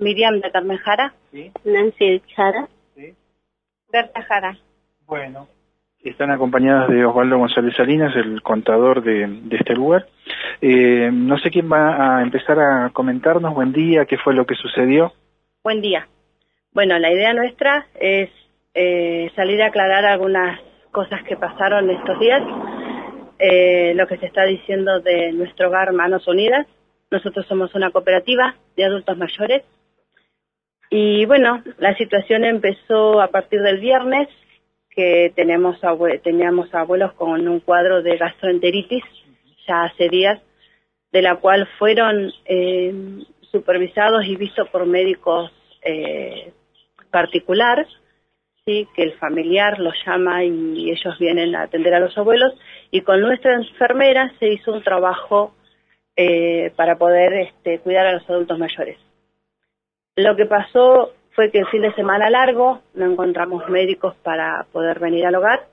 Miriam de Carmen Jara. ¿Sí? Nancy Jara. ¿Sí? Berta Jara. Bueno. Están acompañadas de Osvaldo González Salinas, el contador de este lugar. No sé quién va a empezar a comentarnos. Buen día, ¿qué fue lo que sucedió? Buen día. Bueno, la idea nuestra es salir a aclarar algunas cosas que pasaron estos días. Lo que se está diciendo de nuestro hogar Manos Unidas. Nosotros somos una cooperativa de adultos mayores. Y bueno, la situación empezó a partir del viernes, que teníamos abuelos con un cuadro de gastroenteritis ya hace días, de la cual fueron supervisados y vistos por médicos particulares, ¿sí? Que el familiar los llama y ellos vienen a atender a los abuelos, y con nuestra enfermera se hizo un trabajo para poder cuidar a los adultos mayores. Lo que pasó fue que el fin de semana largo no encontramos médicos para poder venir al hogar,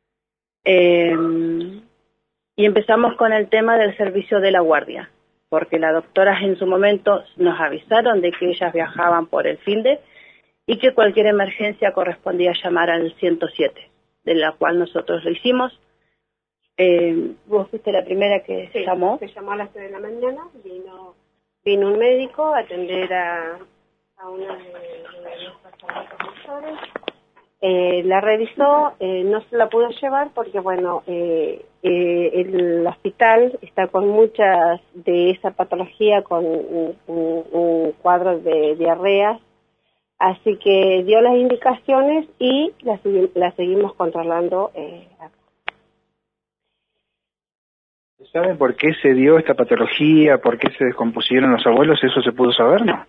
y empezamos con el tema del servicio de la guardia, porque las doctoras en su momento nos avisaron de que ellas viajaban por el finde y que cualquier emergencia correspondía llamar al 107, de la cual nosotros lo hicimos. Vos fuiste la primera que sí, llamó. Se llamó a las 3 de la mañana, vino un médico a atender a una de nuestros adultos mayores. La revisó, no se la pudo llevar porque, bueno, el hospital está con muchas de esa patología, con un cuadro de diarreas, así que dio las indicaciones y la seguimos controlando acá. ¿Saben por qué se dio esta patología? ¿Por qué se descompusieron los abuelos? ¿Eso se pudo saber, no?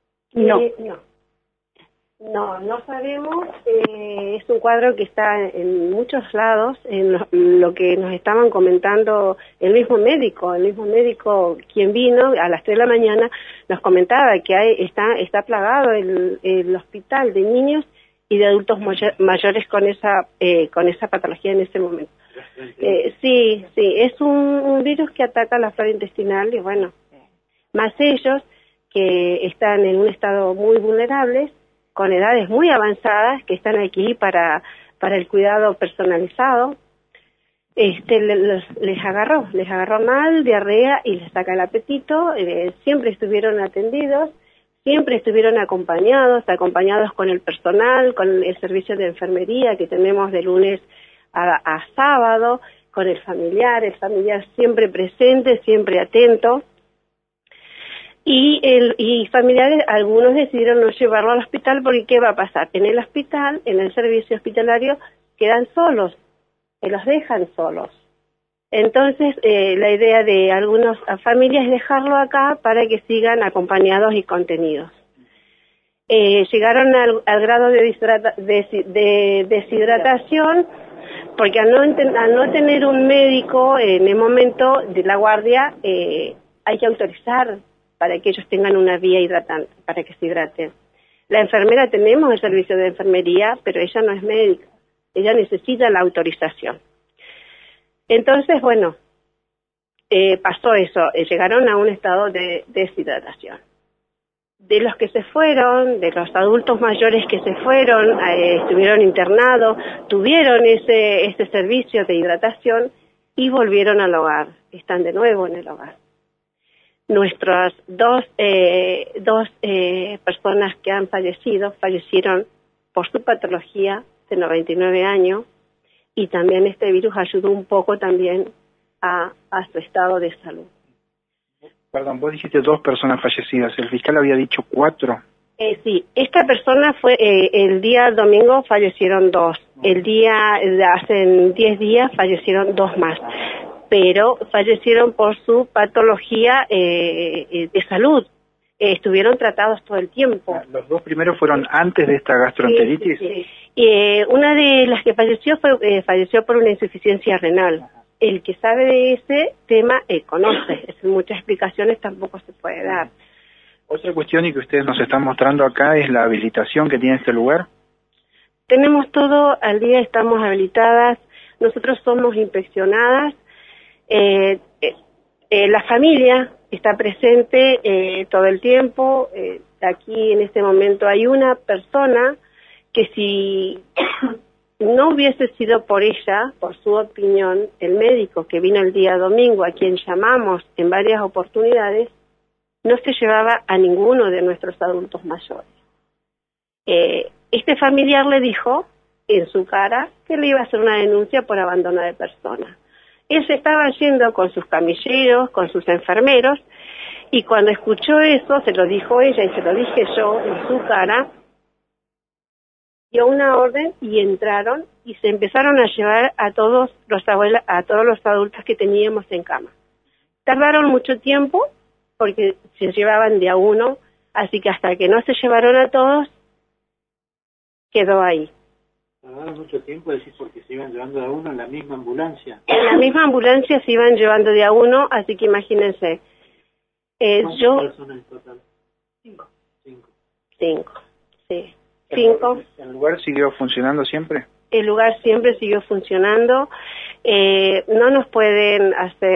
No sabemos. Es un cuadro que está en muchos lados, en lo que nos estaban comentando el mismo médico quien vino a las 3 de la mañana, nos comentaba que está plagado el hospital de niños y de adultos mayores con esa patología en ese momento. Sí, es un virus que ataca la flora intestinal y bueno, más ellos que están en un estado muy vulnerable, con edades muy avanzadas, que están aquí para el cuidado personalizado, les agarró mal, diarrea y les saca el apetito. Siempre estuvieron atendidos, siempre estuvieron acompañados con el personal, con el servicio de enfermería que tenemos de lunes a sábado, con el familiar siempre presente, siempre atento. Y familiares, algunos decidieron no llevarlo al hospital porque ¿qué va a pasar? En el hospital, en el servicio hospitalario, quedan solos, los dejan solos. Entonces, la idea de algunas familias es dejarlo acá para que sigan acompañados y contenidos. Llegaron al grado de deshidratación, porque al no tener un médico en el momento de la guardia, hay que autorizar para que ellos tengan una vía hidratante, para que se hidraten. La enfermera, tenemos el servicio de enfermería, pero ella no es médica, ella necesita la autorización. Entonces, bueno, pasó eso, llegaron a un estado de deshidratación. De los que se fueron, de los adultos mayores que se fueron, estuvieron internados, tuvieron ese servicio de hidratación y volvieron al hogar, están de nuevo en el hogar. Nuestras dos personas que han fallecieron por su patología de 99 años, y también este virus ayudó un poco también a su estado de salud. Perdón, vos dijiste 2 personas fallecidas, el fiscal había dicho 4. Sí, esta persona fue, el día domingo fallecieron 2, hace 10 días fallecieron 2 más, pero fallecieron por su patología de salud, estuvieron tratados todo el tiempo. ¿Los 2 primeros fueron antes de esta gastroenteritis? Sí. Una de las que falleció falleció por una insuficiencia renal. El que sabe de ese tema conoce, muchas explicaciones tampoco se puede dar. Otra cuestión y que ustedes nos están mostrando acá es la habilitación que tiene este lugar. Tenemos todo al día, estamos habilitadas, nosotros somos inspeccionadas, La familia está presente todo el tiempo. Aquí en este momento hay una persona que si no hubiese sido por ella, por su opinión, el médico que vino el día domingo, a quien llamamos en varias oportunidades, no se llevaba a ninguno de nuestros adultos mayores. Este familiar le dijo en su cara que le iba a hacer una denuncia por abandono de personas. Él se estaba yendo con sus camilleros, con sus enfermeros, y cuando escuchó eso, se lo dijo ella y se lo dije yo en su cara, dio una orden y entraron y se empezaron a llevar a todos los adultos que teníamos en cama. Tardaron mucho tiempo porque se llevaban de a uno, así que hasta que no se llevaron a todos, quedó ahí. ¿Tardaron mucho tiempo, decís, porque se iban llevando de a uno en la misma ambulancia? En la misma ambulancia se iban llevando de a uno, así que imagínense. ¿Cuántas personas en total? 5. 5, sí. 5. ¿El lugar siguió funcionando siempre? El lugar siempre siguió funcionando. No nos pueden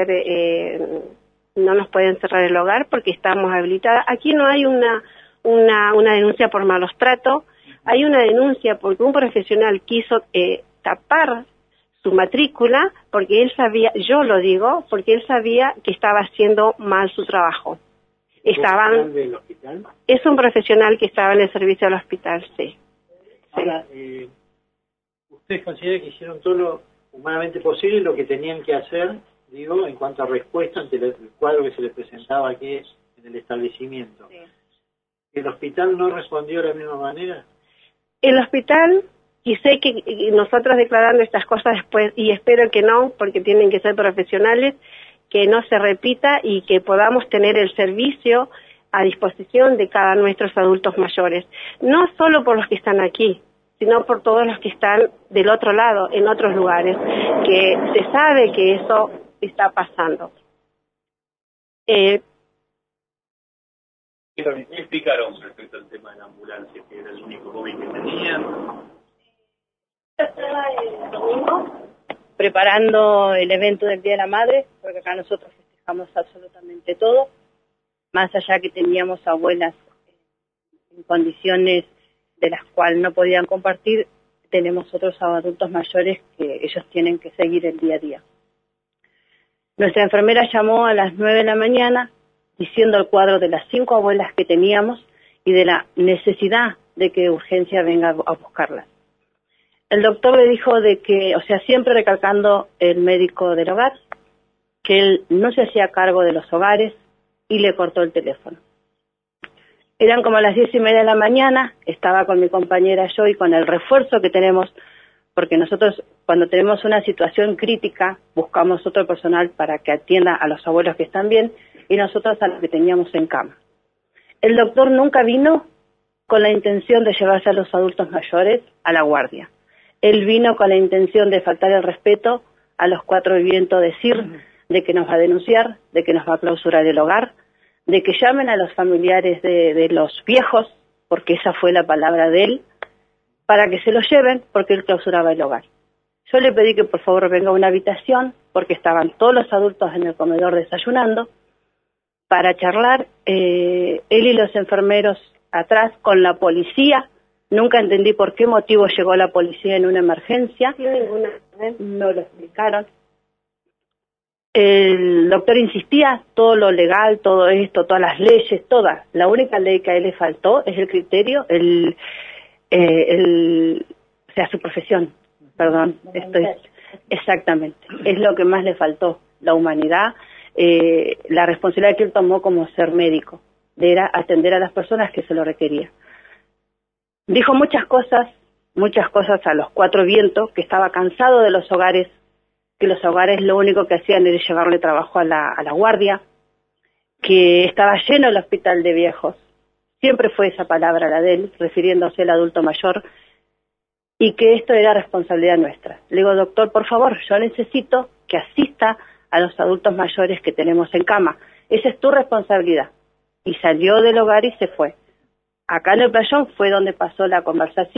no nos pueden cerrar el hogar porque estamos habilitadas. Aquí no hay una denuncia por malos tratos. Hay una denuncia porque un profesional quiso tapar su matrícula porque él sabía, yo lo digo, porque él sabía que estaba haciendo mal su trabajo. ¿Profesional del hospital? Es un profesional que estaba en el servicio del hospital, sí. Ahora, ¿ustedes consideran que hicieron todo lo humanamente posible lo que tenían que hacer, digo, en cuanto a respuesta ante el cuadro que se les presentaba aquí en el establecimiento? Sí. ¿El hospital no respondió de la misma manera? El hospital, y sé que nosotros declarando estas cosas después, y espero que no, porque tienen que ser profesionales, que no se repita y que podamos tener el servicio a disposición de cada nuestros adultos mayores, no solo por los que están aquí, sino por todos los que están del otro lado, en otros lugares, que se sabe que eso está pasando. ¿Qué explicaron respecto al tema de la ambulancia, que era el único COVID que tenían? Estaba el domingo preparando el evento del Día de la Madre, porque acá nosotros festejamos absolutamente todo, más allá que teníamos abuelas en condiciones de las cuales no podían compartir, tenemos otros adultos mayores que ellos tienen que seguir el día a día. Nuestra enfermera llamó a las 9 de la mañana diciendo el cuadro de las 5 abuelas que teníamos y de la necesidad de que urgencia venga a buscarlas. El doctor le dijo de que, o sea, siempre recalcando el médico del hogar, que él no se hacía cargo de los hogares y le cortó el teléfono. Eran como las 10:30 de la mañana, estaba con mi compañera yo y con el refuerzo que tenemos, porque nosotros cuando tenemos una situación crítica buscamos otro personal para que atienda a los abuelos que están bien y nosotros a los que teníamos en cama. El doctor nunca vino con la intención de llevarse a los adultos mayores a la guardia. Él vino con la intención de faltar el respeto a los 4 vientos, decir de que nos va a denunciar, de que nos va a clausurar el hogar, de que llamen a los familiares de los viejos, porque esa fue la palabra de él, para que se lo lleven, porque él clausuraba el hogar. Yo le pedí que por favor venga a una habitación, porque estaban todos los adultos en el comedor desayunando, para charlar, él y los enfermeros atrás con la policía. Nunca entendí por qué motivo llegó la policía en una emergencia. No lo explicaron. El doctor insistía, todo lo legal, todo esto, todas las leyes, todas. La única ley que a él le faltó es el criterio, o sea, su profesión. Perdón, exactamente. Es lo que más le faltó, la humanidad, la responsabilidad que él tomó como ser médico, de era atender a las personas que se lo requería. Dijo muchas cosas a los 4 vientos, que estaba cansado de los hogares, que los hogares lo único que hacían era llevarle trabajo a la guardia, que estaba lleno el hospital de viejos. Siempre fue esa palabra la de él, refiriéndose al adulto mayor, y que esto era responsabilidad nuestra. Le digo, doctor, por favor, yo necesito que asista a los adultos mayores que tenemos en cama. Esa es tu responsabilidad. Y salió del hogar y se fue. Acá en el playón fue donde pasó la conversación,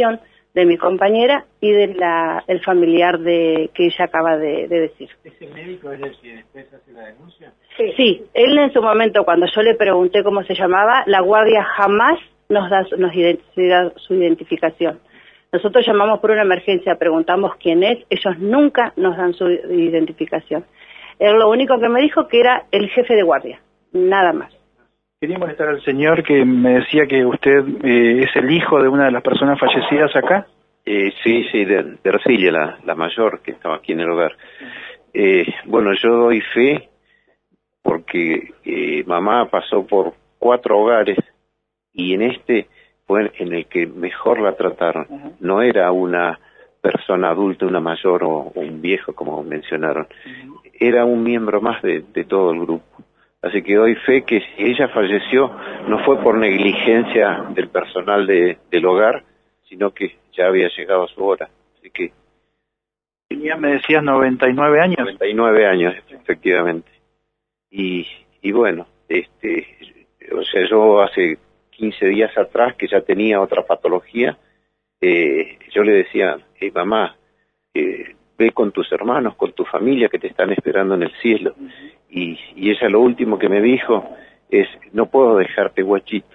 de mi compañera y de el familiar que ella acaba de decir. ¿Ese médico es el que después hace la denuncia? Sí, él en su momento, cuando yo le pregunté cómo se llamaba, la guardia jamás nos da su identificación. Nosotros llamamos por una emergencia, preguntamos quién es, ellos nunca nos dan su identificación. Él lo único que me dijo que era el jefe de guardia, nada más. Quería molestar al señor que me decía que usted es el hijo de una de las personas fallecidas acá. Sí, de Ercilia, la mayor que estaba aquí en el hogar. Bueno, yo doy fe porque mamá pasó por 4 hogares y en este fue en el que mejor la trataron. Uh-huh. No era una persona adulta, una mayor o un viejo, como mencionaron. Uh-huh. Era un miembro más de todo el grupo. Así que doy fe que si ella falleció no fue por negligencia del personal del hogar, sino que ya había llegado su hora. Así que... Ya me decías 99 años. 99 años, efectivamente. Y bueno, o sea, yo hace 15 días atrás, que ya tenía otra patología, yo le decía, mamá, ve con tus hermanos, con tu familia que te están esperando en el cielo. Uh-huh. Y ella lo último que me dijo es, no puedo dejarte, guachito.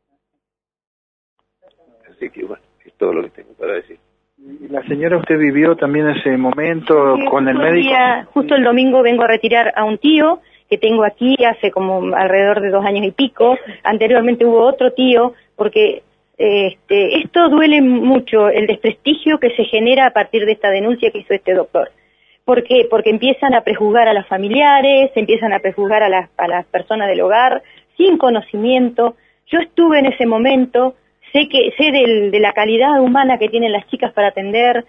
Así que bueno, es todo lo que tengo para decir. ¿Y la señora usted vivió también ese momento sí, con el médico? Justo el domingo vengo a retirar a un tío que tengo aquí hace como alrededor de 2 años y pico. Anteriormente hubo otro tío, porque esto duele mucho, el desprestigio que se genera a partir de esta denuncia que hizo este doctor. ¿Por qué? Porque empiezan a prejuzgar a los familiares, empiezan a prejuzgar a las personas del hogar, sin conocimiento. Yo estuve en ese momento, sé de la calidad humana que tienen las chicas para atender,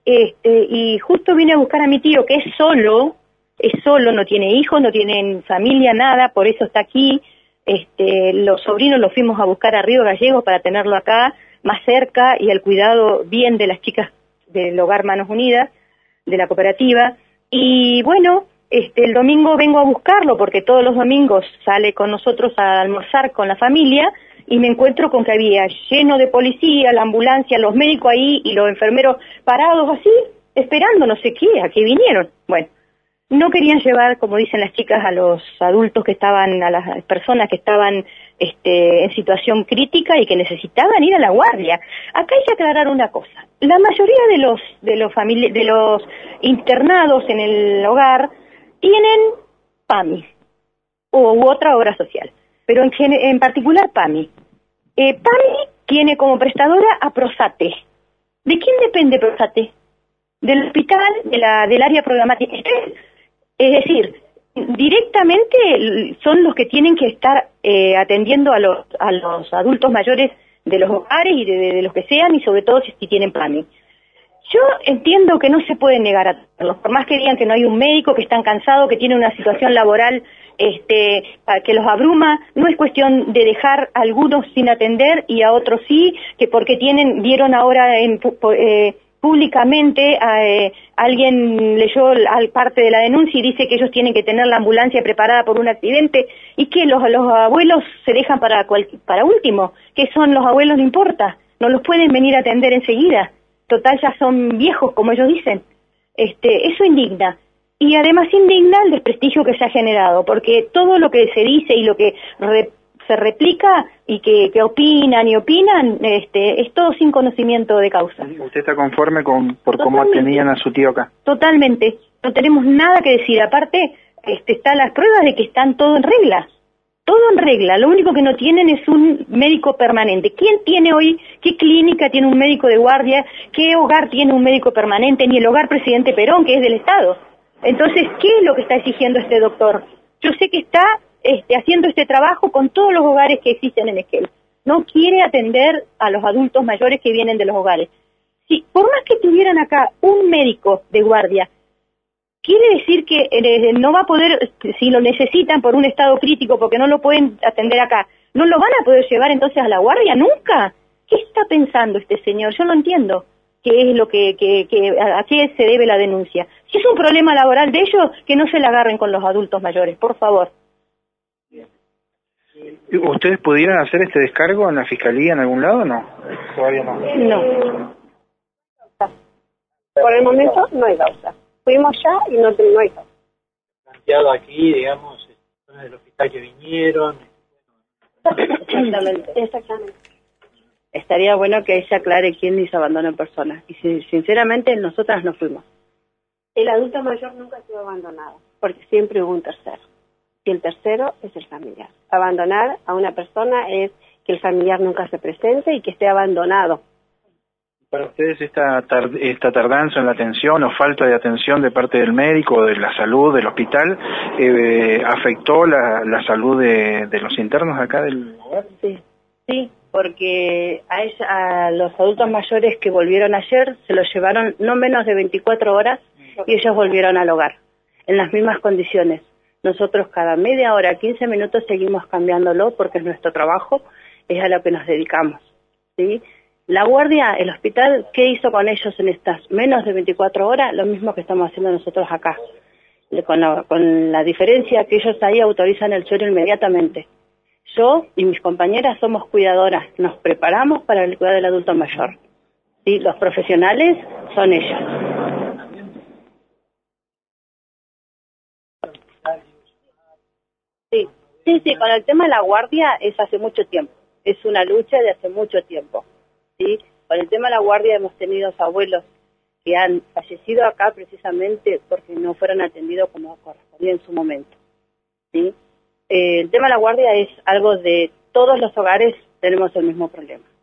y justo vine a buscar a mi tío, que es solo, no tiene hijos, no tiene familia, nada, por eso está aquí. Los sobrinos los fuimos a buscar a Río Gallegos para tenerlo acá, más cerca, y el cuidado bien de las chicas del hogar Manos Unidas, de la cooperativa. Y bueno, el domingo vengo a buscarlo, porque todos los domingos sale con nosotros a almorzar con la familia, y me encuentro con que había lleno de policía, la ambulancia, los médicos ahí, y los enfermeros parados así, esperando no sé qué, a qué vinieron. Bueno, no querían llevar, como dicen las chicas, a los adultos que estaban, a las personas que estaban en situación crítica y que necesitaban ir a la guardia. Acá hay que aclarar una cosa. La mayoría de los internados en el hogar tienen PAMI u otra obra social, pero en particular PAMI. PAMI tiene como prestadora a Prosate. ¿De quién depende Prosate? Del hospital, del área programática. Es decir, directamente son los que tienen que estar atendiendo a los adultos mayores de los hogares y de los que sean, y sobre todo si tienen PAMI. Yo entiendo que no se pueden negar a atenderlos, por más que digan que no hay un médico, que están cansados, que tienen una situación laboral que los abruma. No es cuestión de dejar a algunos sin atender y a otros sí, que porque vieron ahora públicamente, alguien leyó parte de la denuncia y dice que ellos tienen que tener la ambulancia preparada por un accidente, y que los abuelos se dejan para último, que son los abuelos, no importa, no los pueden venir a atender enseguida, total ya son viejos, como ellos dicen. Eso indigna, y además indigna el desprestigio que se ha generado, porque todo lo que se dice y lo que se replica y que opinan, es todo sin conocimiento de causa. ¿Usted está conforme por cómo atendían a su tío acá? Totalmente, no tenemos nada que decir. Aparte, están las pruebas de que están todo en regla. Todo en regla, lo único que no tienen es un médico permanente. ¿Quién tiene hoy, qué clínica tiene un médico de guardia, qué hogar tiene un médico permanente? Ni el hogar Presidente Perón, que es del Estado. Entonces, ¿qué es lo que está exigiendo este doctor? Yo sé que está haciendo este trabajo con todos los hogares que existen en Esquel. No quiere atender a los adultos mayores que vienen de los hogares. Si por más que tuvieran acá un médico de guardia, quiere decir que no va a poder, si lo necesitan por un estado crítico, porque no lo pueden atender acá, ¿no lo van a poder llevar entonces a la guardia nunca? ¿Qué está pensando este señor? Yo no entiendo qué es lo a qué se debe la denuncia. Si es un problema laboral de ellos, que no se la agarren con los adultos mayores, por favor. ¿Ustedes pudieran hacer este descargo en la fiscalía en algún lado o no? Todavía no. No. Por el momento no hay causa. Fuimos ya y no hay causa. Planteado aquí, digamos, personas del hospital que vinieron. Exactamente. Estaría bueno que ella aclare quién hizo abandono en persona. Y sinceramente, nosotras no fuimos. El adulto mayor nunca estuvo abandonado, porque siempre hubo un tercero. Y el tercero es el familiar. Abandonar a una persona es que el familiar nunca se presente y que esté abandonado. Para ustedes esta tardanza en la atención o falta de atención de parte del médico, de la salud, del hospital, ¿afectó la salud de los internos acá del lugar? Sí, porque a los adultos mayores que volvieron ayer se los llevaron no menos de 24 horas y ellos volvieron al hogar, en las mismas condiciones. Nosotros cada media hora, 15 minutos seguimos cambiándolo porque es nuestro trabajo, es a lo que nos dedicamos, ¿sí? La guardia, el hospital, ¿qué hizo con ellos en estas menos de 24 horas? Lo mismo que estamos haciendo nosotros acá, con la diferencia que ellos ahí autorizan el suero inmediatamente. Yo y mis compañeras somos cuidadoras, nos preparamos para el cuidado del adulto mayor, ¿sí? Los profesionales son ellos. Sí, con el tema de la guardia es hace mucho tiempo, es una lucha de hace mucho tiempo, ¿sí? Con el tema de la guardia hemos tenido abuelos que han fallecido acá precisamente porque no fueron atendidos como correspondía en su momento, ¿sí? El tema de la guardia es algo de todos los hogares, tenemos el mismo problema.